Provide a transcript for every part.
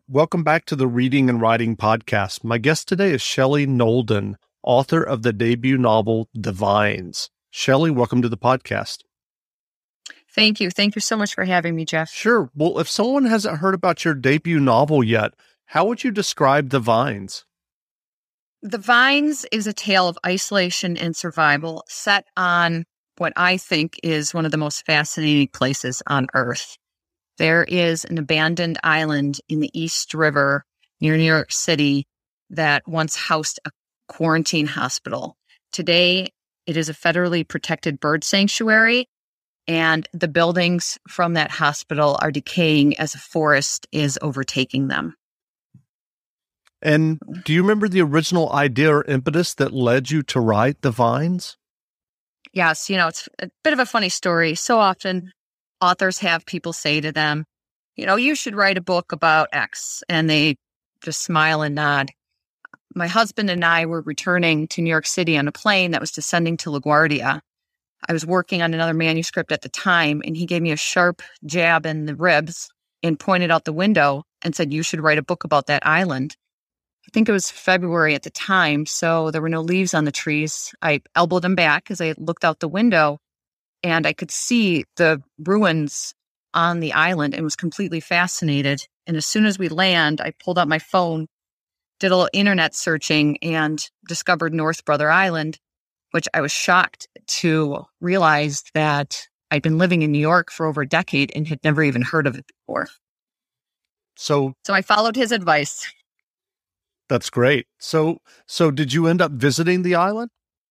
Welcome back to the Reading and Writing Podcast. My guest today is Shelley Nolden, author of the debut novel, Divines. Shelley, welcome to the podcast. Thank you. Thank you so much for having me, Jeff. Sure. Well, if someone hasn't heard about your debut novel yet, how would you describe Divines? Divines is a tale of isolation and survival set on what I think is one of the most fascinating places on Earth. There is an abandoned island in the East River near New York City that once housed a quarantine hospital. Today, it is a federally protected bird sanctuary, and the buildings from that hospital are decaying as a forest is overtaking them. And do you remember the original idea or impetus that led you to write Divines? Yes, it's a bit of a funny story. So often authors have people say to them, you should write a book about X, and they just smile and nod. My husband and I were returning to New York City on a plane that was descending to LaGuardia. I was working on another manuscript at the time, and he gave me a sharp jab in the ribs and pointed out the window and said, "You should write a book about that island." I think it was February at the time, so there were no leaves on the trees. I elbowed him back as I looked out the window, and I could see the ruins on the island and was completely fascinated. And as soon as we land, I pulled out my phone, did a little internet searching, and discovered North Brother Island, which I was shocked to realize that I'd been living in New York for over a decade and had never even heard of it before. So I followed his advice. That's great. So did you end up visiting the island?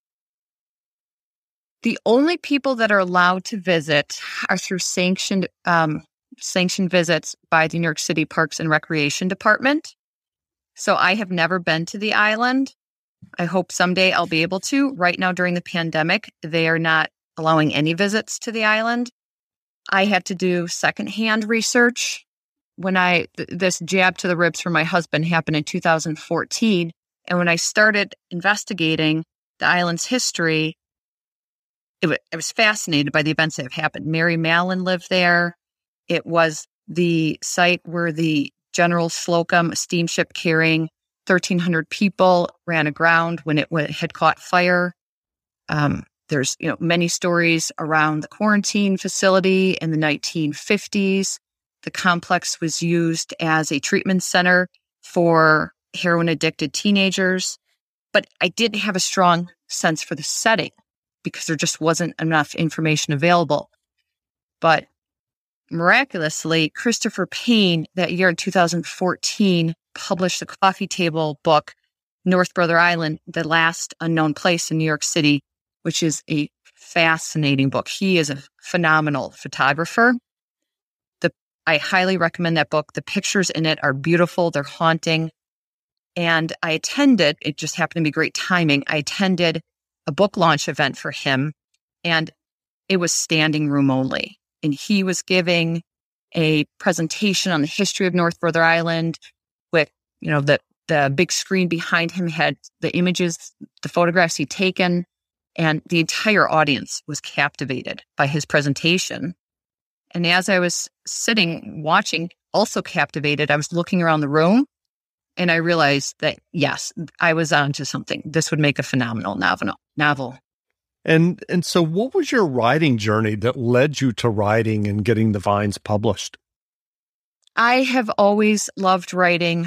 The only people that are allowed to visit are through sanctioned visits by the New York City Parks and Recreation Department. So I have never been to the island. I hope someday I'll be able to. Right now, during the pandemic, they are not allowing any visits to the island. I had to do secondhand research. When this jab to the ribs from my husband happened in 2014. And when I started investigating the island's history, I was fascinated by the events that have happened. Mary Mallon lived there. It was the site where the General Slocum, a steamship carrying 1,300 people, ran aground when it had caught fire. There's many stories around the quarantine facility in the 1950s. The complex was used as a treatment center for heroin-addicted teenagers. But I didn't have a strong sense for the setting because there just wasn't enough information available. But miraculously, Christopher Payne, that year in 2014, published the coffee table book, North Brother Island, The Last Unknown Place in New York City, which is a fascinating book. He is a phenomenal photographer. I highly recommend that book. The pictures in it are beautiful. They're haunting. And I attended, it just happened to be great timing, I attended a book launch event for him, and it was standing room only. And he was giving a presentation on the history of North Brother Island with, the big screen behind him had the images, the photographs he'd taken, and the entire audience was captivated by his presentation. And as I was sitting, watching, also captivated, I was looking around the room, and I realized that, yes, I was onto something. This would make a phenomenal novel. And so what was your writing journey that led you to writing and getting Divines published? I have always loved writing.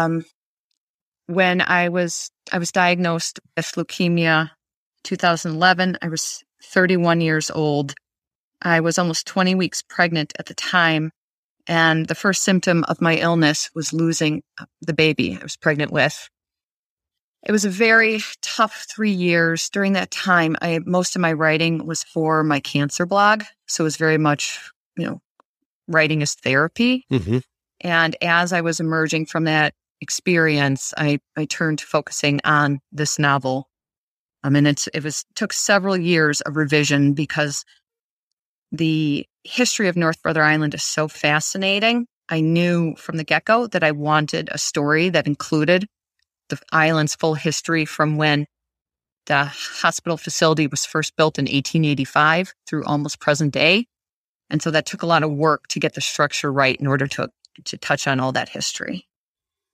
When I was diagnosed with leukemia in 2011, I was 31 years old. I was almost 20 weeks pregnant at the time, and the first symptom of my illness was losing the baby I was pregnant with. It was a very tough 3 years. During that time, most of my writing was for my cancer blog, so it was very much, writing as therapy. Mm-hmm. And as I was emerging from that experience, I turned to focusing on this novel. Took several years of revision because the history of North Brother Island is so fascinating. I knew from the get-go that I wanted a story that included the island's full history from when the hospital facility was first built in 1885 through almost present day. And so that took a lot of work to get the structure right in order to touch on all that history.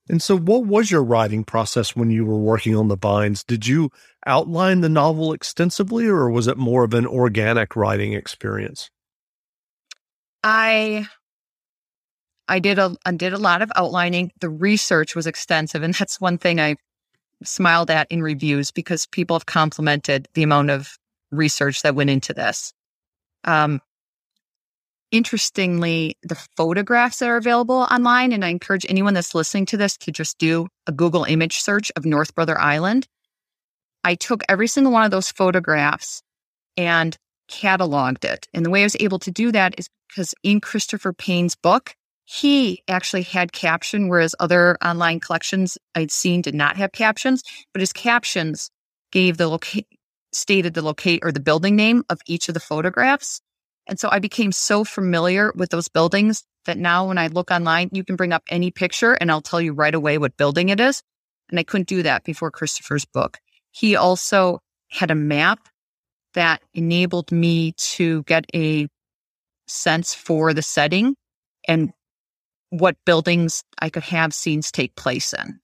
And so what was your writing process when you were working on the Vines? Did you outline the novel extensively, or was it more of an organic writing experience? I did a lot of outlining. The research was extensive, and that's one thing I smiled at in reviews because people have complimented the amount of research that went into this. Interestingly, the photographs that are available online, and I encourage anyone that's listening to this to just do a Google image search of North Brother Island. I took every single one of those photographs and cataloged it. And the way I was able to do that is because in Christopher Payne's book, he actually had caption, whereas other online collections I'd seen did not have captions, but his captions gave stated the building name of each of the photographs. And so I became so familiar with those buildings that now when I look online, you can bring up any picture and I'll tell you right away what building it is. And I couldn't do that before Christopher's book. He also had a map that enabled me to get a sense for the setting and what buildings I could have scenes take place in.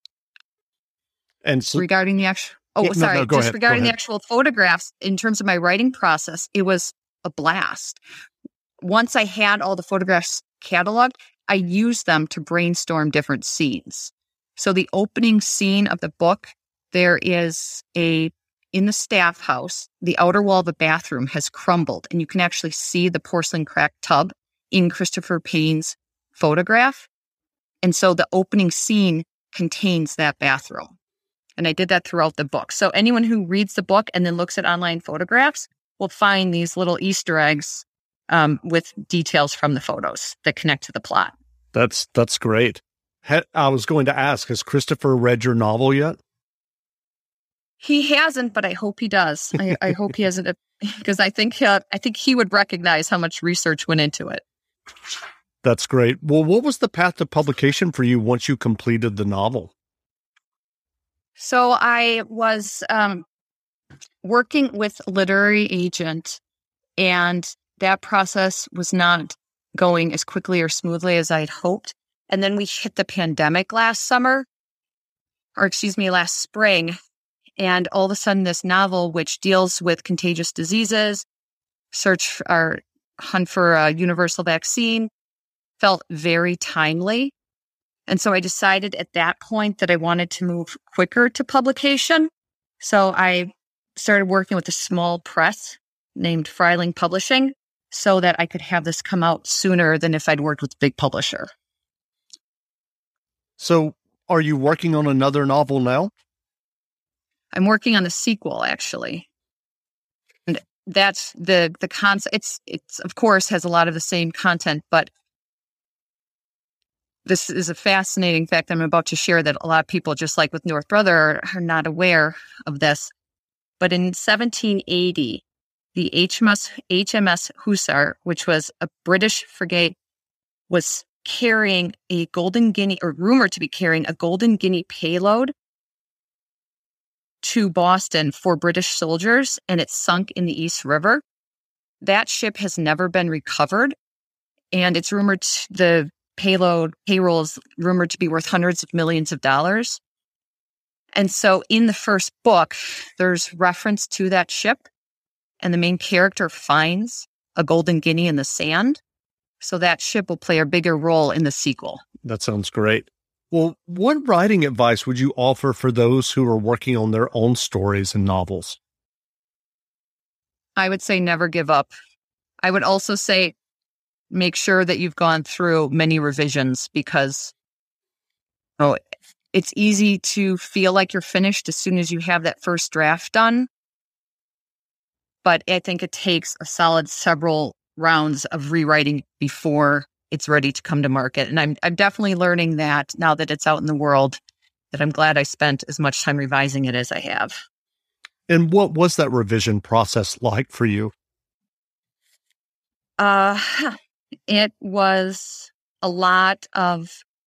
And so, regarding the actual, the actual photographs, in terms of my writing process, it was a blast. Once I had all the photographs cataloged, I used them to brainstorm different scenes. So the opening scene of the book, there is in the staff house, the outer wall of the bathroom has crumbled, and you can actually see the porcelain cracked tub in Christopher Payne's photograph. And so the opening scene contains that bathroom. And I did that throughout the book. So anyone who reads the book and then looks at online photographs will find these little Easter eggs with details from the photos that connect to the plot. That's great. I was going to ask, has Christopher read your novel yet? He hasn't, but I hope he does. I hope he hasn't, because I think he would recognize how much research went into it. That's great. Well, what was the path to publication for you once you completed the novel? So I was working with a literary agent, and that process was not going as quickly or smoothly as I had hoped. And then we hit the pandemic last spring. And all of a sudden, this novel, which deals with contagious diseases, hunt for a universal vaccine, felt very timely. And so I decided at that point that I wanted to move quicker to publication. So I started working with a small press named Freiling Publishing so that I could have this come out sooner than if I'd worked with a big publisher. So are you working on another novel now? I'm working on the sequel, actually. And that's the concept. It's of course has a lot of the same content, but this is a fascinating fact I'm about to share that a lot of people, just like with North Brother, are not aware of this. But in 1780, the HMS Hussar, which was a British frigate, was carrying a Golden Guinea, or rumored to be carrying a Golden Guinea payload to Boston for British soldiers, and it sunk in the East River. That ship has never been recovered, and it's rumored the payroll is rumored to be worth hundreds of millions of dollars. And so in the first book, there's reference to that ship, and the main character finds a Golden Guinea in the sand. So that ship will play a bigger role in the sequel. That sounds great. Well, what writing advice would you offer for those who are working on their own stories and novels? I would say never give up. I would also say make sure that you've gone through many revisions, because it's easy to feel like you're finished as soon as you have that first draft done. But I think it takes a solid several rounds of rewriting before it's ready to come to market. And I'm definitely learning that now that it's out in the world, that I'm glad I spent as much time revising it as I have. And what was that revision process like for you? It was a lot of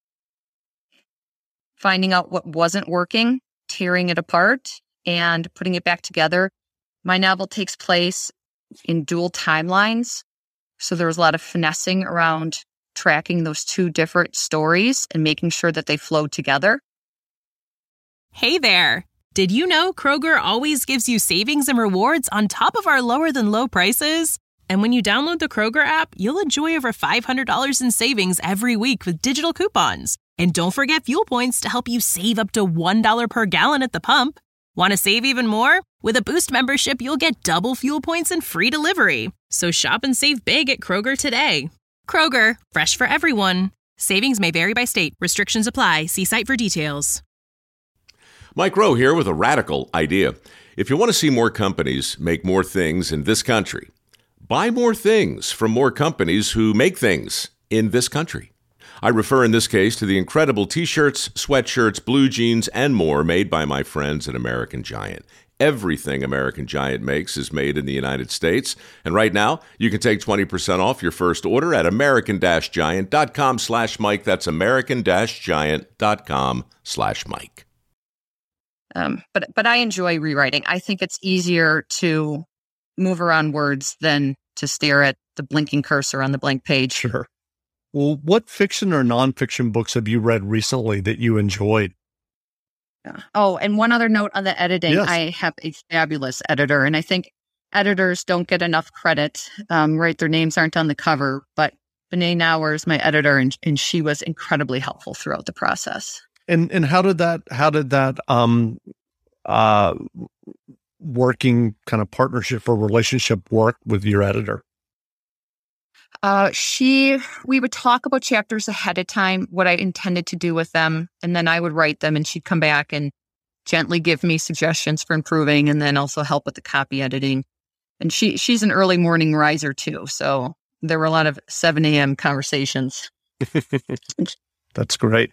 finding out what wasn't working, tearing it apart, and putting it back together. My novel takes place in dual timelines, so there was a lot of finessing around tracking those two different stories and making sure that they flow together. Hey there! Did you know Kroger always gives you savings and rewards on top of our lower than low prices? And when you download the Kroger app, you'll enjoy over $500 in savings every week with digital coupons. And don't forget fuel points to help you save up to $1 per gallon at the pump. Want to save even more? With a Boost membership, you'll get double fuel points and free delivery. So shop and save big at Kroger today. Kroger, fresh for everyone. Savings may vary by state. Restrictions apply. See site for details. Mike Rowe here with a radical idea. If you want to see more companies make more things in this country, buy more things from more companies who make things in this country. I refer in this case to the incredible t-shirts, sweatshirts, blue jeans, and more made by my friends at American Giant. Everything American Giant makes is made in the United States. And right now, you can take 20% off your first order at american-giant.com/Mike. That's american-giant.com/Mike. But I enjoy rewriting. I think it's easier to move around words than to stare at the blinking cursor on the blank page. Sure. Well, what fiction or nonfiction books have you read recently that you enjoyed? Oh, and one other note on the editing. Yes. I have a fabulous editor, and I think editors don't get enough credit. Right, their names aren't on the cover, but Bené Nauer is my editor, and she was incredibly helpful throughout the process. And how did that working kind of partnership or relationship work with your editor? We would talk about chapters ahead of time, what I intended to do with them, and then I would write them, and she'd come back and gently give me suggestions for improving, and then also help with the copy editing. And she's an early morning riser too, so there were a lot of 7 a.m. conversations. That's great.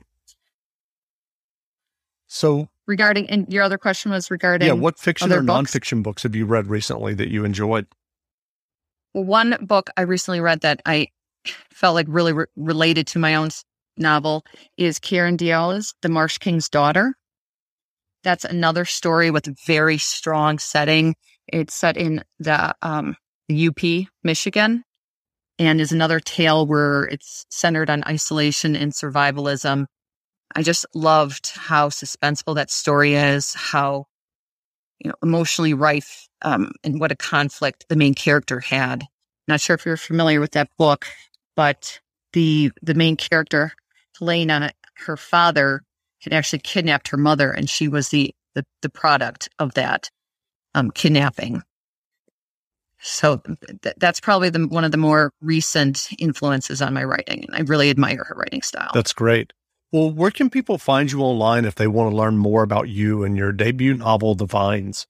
So regarding, and your other question was regarding what fiction or books? nonfiction books have you read recently that you enjoyed? Well, one book I recently read that I felt like really related to my own novel is Kieran Diola's The Marsh King's Daughter. That's another story with a very strong setting. It's set in the UP, Michigan, and is another tale where it's centered on isolation and survivalism. I just loved how suspenseful that story is, how emotionally rife, and what a conflict the main character had. Not sure if you're familiar with that book, but the main character, Helena, her father had actually kidnapped her mother, and she was the product of that kidnapping. So that's probably one of the more recent influences on my writing, and I really admire her writing style. That's great. Well, where can people find you online if they want to learn more about you and your debut novel, The Vines?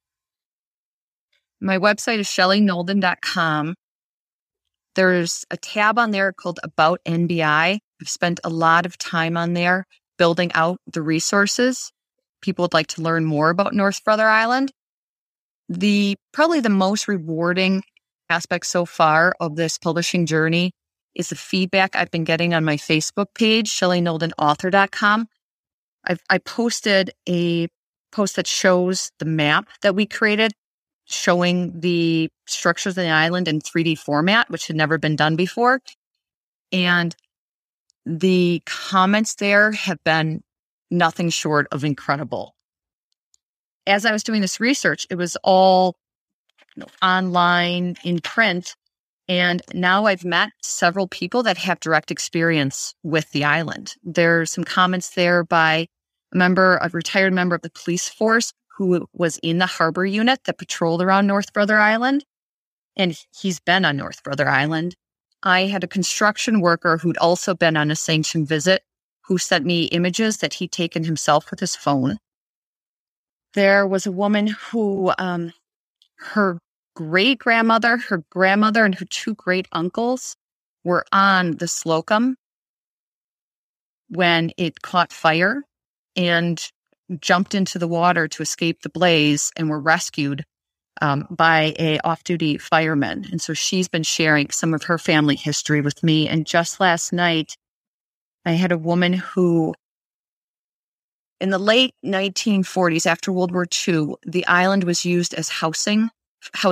My website is shelleynolden.com. There's a tab on there called About NBI. I've spent a lot of time on there building out the resources. People would like to learn more about North Brother Island. Probably the most rewarding aspect so far of this publishing journey is the feedback I've been getting on my Facebook page, shelleynoldenauthor.com. I posted a post that shows the map that we created, showing the structures of the island in 3D format, which had never been done before. And the comments there have been nothing short of incredible. As I was doing this research, it was all online, in print. And now I've met several people that have direct experience with the island. There's some comments there by a retired member of the police force who was in the harbor unit that patrolled around North Brother Island. And he's been on North Brother Island. I had a construction worker who'd also been on a sanctioned visit who sent me images that he'd taken himself with his phone. There was a woman who, her great-grandmother, her grandmother, and her 2 great-uncles were on the Slocum when it caught fire and jumped into the water to escape the blaze and were rescued by a off-duty fireman. And so she's been sharing some of her family history with me. And just last night, I had a woman who, in the late 1940s, after World War II, the island was used as housing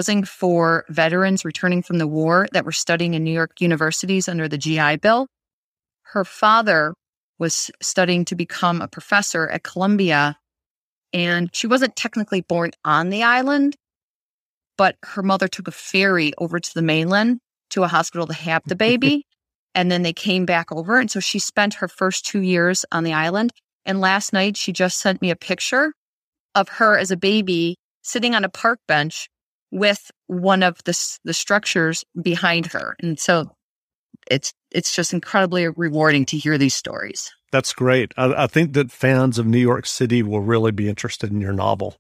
for veterans returning from the war that were studying in New York universities under the GI Bill. her father was studying to become a professor at Columbia, and she wasn't technically born on the island, but her mother took a ferry over to the mainland to a hospital to have the baby, and then they came back over, and so she spent her first 2 years on the island. And last night, she just sent me a picture of her as a baby sitting on a park bench with one of the structures behind her. And so it's just incredibly rewarding to hear these stories. That's great. I think that fans of New York City will really be interested in your novel.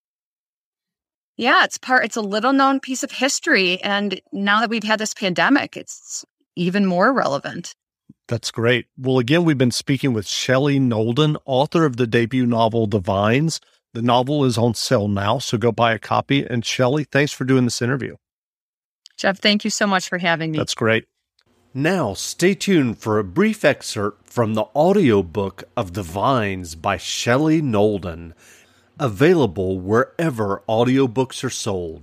Yeah, it's a little known piece of history. And now that we've had this pandemic, it's even more relevant. That's great. Well, again, we've been speaking with Shelley Nolden, author of the debut novel, The Vines. The novel is on sale now, so go buy a copy. And Shelley, thanks for doing this interview. Jeff, thank you so much for having me. That's great. Now, stay tuned for a brief excerpt from the audiobook of The Vines by Shelley Nolden, available wherever audiobooks are sold.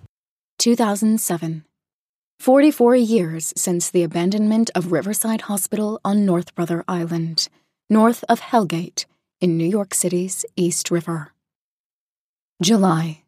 2007. 44 years since the abandonment of Riverside Hospital on North Brother Island, north of Hellgate, in New York City's East River. July.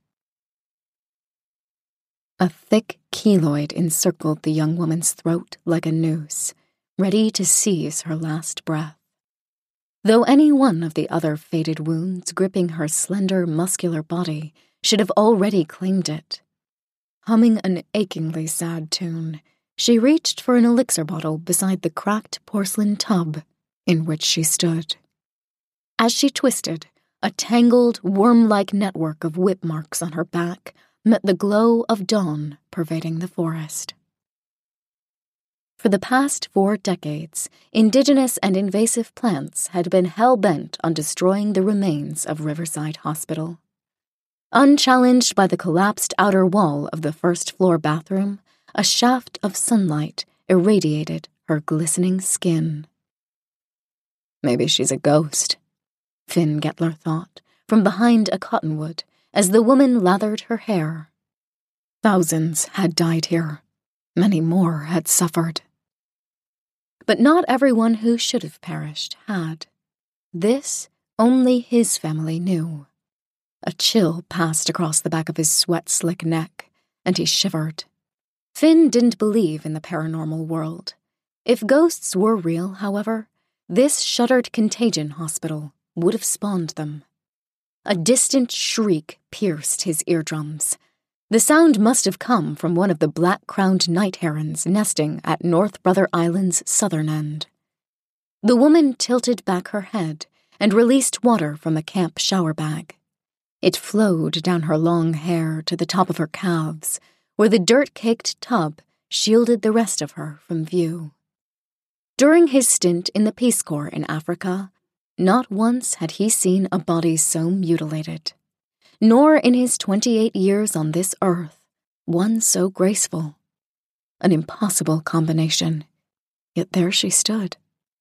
A thick keloid encircled the young woman's throat like a noose, ready to seize her last breath. Though any one of the other faded wounds gripping her slender, muscular body should have already claimed it. Humming an achingly sad tune, she reached for an elixir bottle beside the cracked porcelain tub in which she stood. As she twisted, a tangled, worm-like network of whip marks on her back met the glow of dawn pervading the forest. For the past 4 decades, indigenous and invasive plants had been hell-bent on destroying the remains of Riverside Hospital. Unchallenged by the collapsed outer wall of the first-floor bathroom, a shaft of sunlight irradiated her glistening skin. Maybe she's a ghost, Finn Gettler thought, from behind a cottonwood, as the woman lathered her hair. Thousands had died here. Many more had suffered. But not everyone who should have perished had. This only his family knew. A chill passed across the back of his sweat-slick neck, and he shivered. Finn didn't believe in the paranormal world. If ghosts were real, however, this shuttered contagion hospital would have spawned them. A distant shriek pierced his eardrums. The sound must have come from one of the black-crowned night herons nesting at North Brother Island's southern end. The woman tilted back her head and released water from a camp shower bag. It flowed down her long hair to the top of her calves, where the dirt-caked tub shielded the rest of her from view. During his stint in the Peace Corps in Africa, not once had he seen a body so mutilated, nor in his 28 years on this earth, one so graceful. An impossible combination, yet there she stood.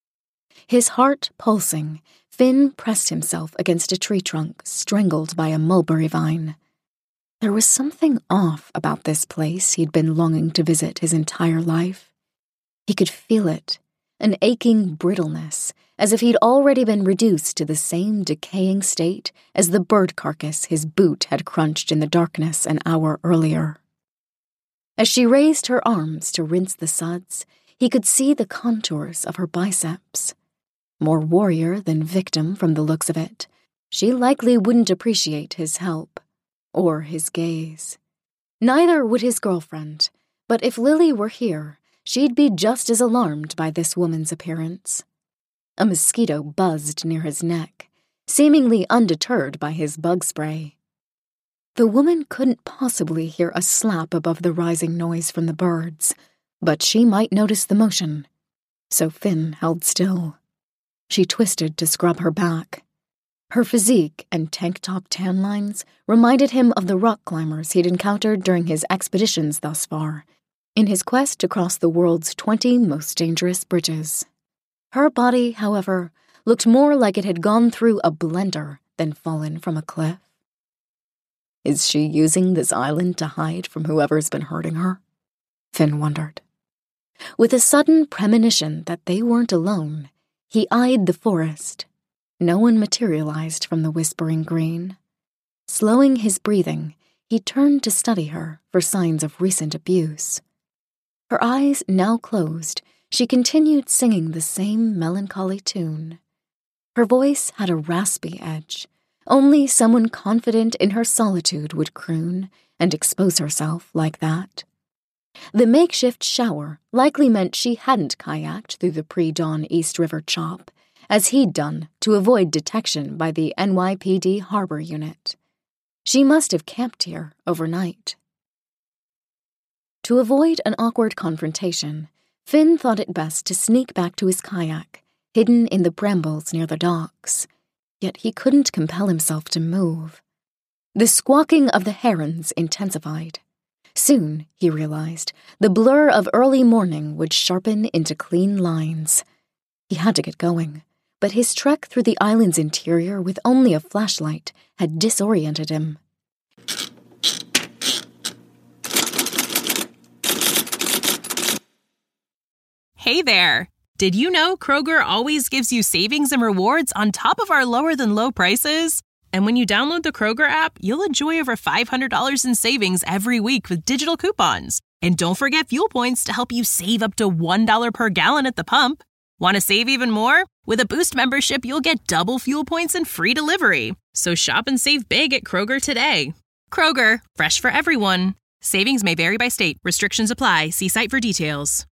His heart pulsing, Finn pressed himself against a tree trunk strangled by a mulberry vine. There was something off about this place he'd been longing to visit his entire life. He could feel it, an aching brittleness, as if he'd already been reduced to the same decaying state as the bird carcass his boot had crunched in the darkness an hour earlier. As she raised her arms to rinse the suds, he could see the contours of her biceps. More warrior than victim from the looks of it, she likely wouldn't appreciate his help, or his gaze. Neither would his girlfriend, but if Lily were here, she'd be just as alarmed by this woman's appearance. A mosquito buzzed near his neck, seemingly undeterred by his bug spray. The woman couldn't possibly hear a slap above the rising noise from the birds, but she might notice the motion, so Finn held still. She twisted to scrub her back. Her physique and tank-top tan lines reminded him of the rock climbers he'd encountered during his expeditions thus far, in his quest to cross the world's 20 most dangerous bridges. Her body, however, looked more like it had gone through a blender than fallen from a cliff. Is she using this island to hide from whoever's been hurting her? Finn wondered. With a sudden premonition that they weren't alone, he eyed the forest. No one materialized from the whispering green. Slowing his breathing, he turned to study her for signs of recent abuse. Her eyes now closed, she continued singing the same melancholy tune. Her voice had a raspy edge. Only someone confident in her solitude would croon and expose herself like that. The makeshift shower likely meant she hadn't kayaked through the pre-dawn East River chop, as he'd done to avoid detection by the NYPD harbor unit. She must have camped here overnight. To avoid an awkward confrontation, Finn thought it best to sneak back to his kayak, hidden in the brambles near the docks. Yet he couldn't compel himself to move. The squawking of the herons intensified. Soon, he realized, the blur of early morning would sharpen into clean lines. He had to get going, but his trek through the island's interior with only a flashlight had disoriented him. Hey there! Did you know Kroger always gives you savings and rewards on top of our lower-than-low prices? And when you download the Kroger app, you'll enjoy over $500 in savings every week with digital coupons. And don't forget fuel points to help you save up to $1 per gallon at the pump. Want to save even more? With a Boost membership, you'll get double fuel points and free delivery. So shop and save big at Kroger today. Kroger, fresh for everyone. Savings may vary by state. Restrictions apply. See site for details.